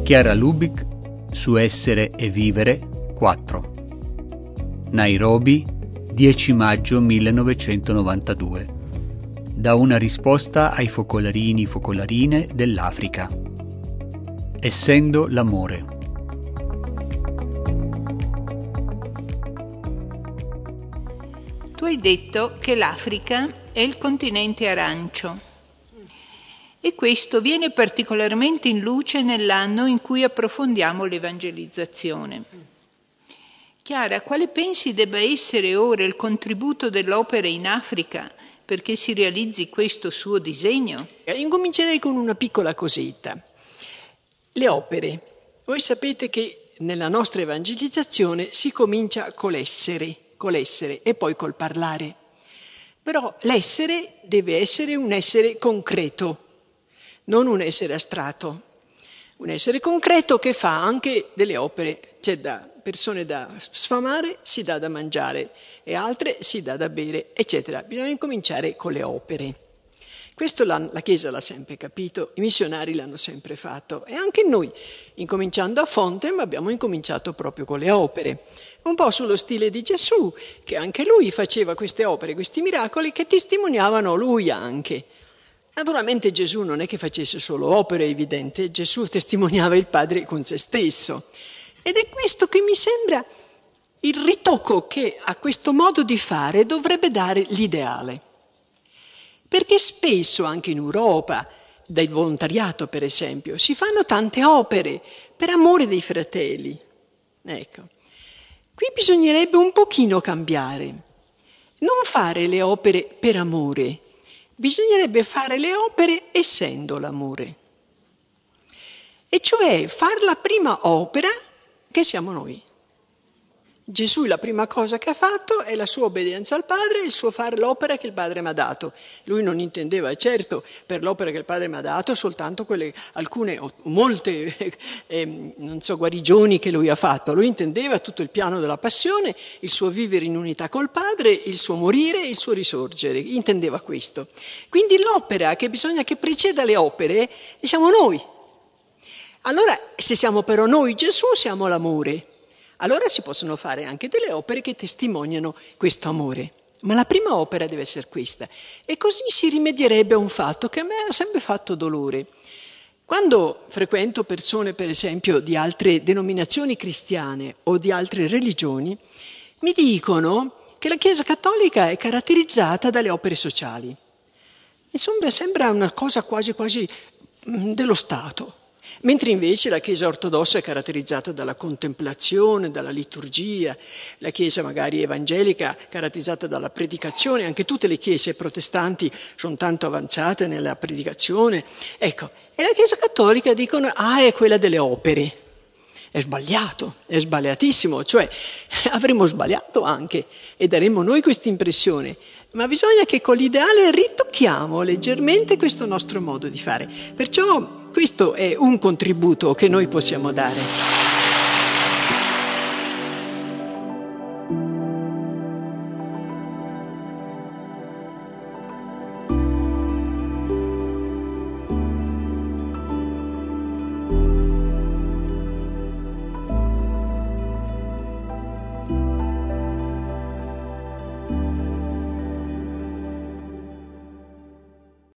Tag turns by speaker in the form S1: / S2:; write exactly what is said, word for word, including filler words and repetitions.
S1: Chiara Lubich su Essere e Vivere quattro. Nairobi, dieci maggio millenovecentonovantadue. Da una risposta ai focolarini focolarine dell'Africa. Essendo l'amore.
S2: Tu hai detto che l'Africa è il continente arancio e questo viene particolarmente in luce nell'anno in cui approfondiamo l'evangelizzazione. Chiara, quale pensi debba essere ora il contributo dell'opera in Africa perché si realizzi questo suo disegno?
S3: Incomincerei con una piccola cosetta. Le opere. Voi sapete che nella nostra evangelizzazione si comincia con l'essere, con l'essere e poi col parlare. Però l'essere deve essere un essere concreto, non un essere astratto. Un essere concreto che fa anche delle opere. C'è da persone da sfamare, si dà da mangiare, e altre si dà da bere, eccetera. Bisogna incominciare con le opere. Questo la, la Chiesa l'ha sempre capito, i missionari l'hanno sempre fatto, e anche noi, incominciando a Fontem, abbiamo incominciato proprio con le opere. Un po' sullo stile di Gesù, che anche lui faceva queste opere, questi miracoli, che testimoniavano lui anche. Naturalmente Gesù non è che facesse solo opere, è evidente, Gesù testimoniava il Padre con se stesso. Ed è questo che mi sembra il ritocco che a questo modo di fare dovrebbe dare l'ideale. Perché spesso anche in Europa, dal volontariato per esempio, si fanno tante opere per amore dei fratelli. Ecco, qui bisognerebbe un pochino cambiare. Non fare le opere per amore, bisognerebbe fare le opere essendo l'amore. E cioè fare la prima opera che siamo noi. Gesù la prima cosa che ha fatto è la sua obbedienza al Padre e il suo fare l'opera che il Padre mi ha dato. Lui non intendeva certo per l'opera che il Padre mi ha dato soltanto quelle, alcune o molte eh, non so, guarigioni che lui ha fatto. Lui intendeva tutto il piano della passione, il suo vivere in unità col Padre, il suo morire e il suo risorgere. Intendeva questo. Quindi l'opera che bisogna che preceda le opere siamo noi. Allora, se siamo però noi Gesù, siamo l'amore. Allora si possono fare anche delle opere che testimoniano questo amore. Ma la prima opera deve essere questa. E così si rimedierebbe a un fatto che a me ha sempre fatto dolore. Quando frequento persone, per esempio, di altre denominazioni cristiane o di altre religioni, mi dicono che la Chiesa Cattolica è caratterizzata dalle opere sociali. Insomma, sembra una cosa quasi quasi dello Stato. Mentre invece la Chiesa ortodossa è caratterizzata dalla contemplazione, dalla liturgia, la Chiesa magari evangelica caratterizzata dalla predicazione, anche tutte le chiese protestanti sono tanto avanzate nella predicazione. Ecco, e la Chiesa cattolica dicono, ah, è quella delle opere. È sbagliato, è sbagliatissimo, cioè avremmo sbagliato anche e daremmo noi questa impressione. Ma bisogna che con l'ideale ritocchiamo leggermente questo nostro modo di fare. Perciò questo è un contributo che noi possiamo dare.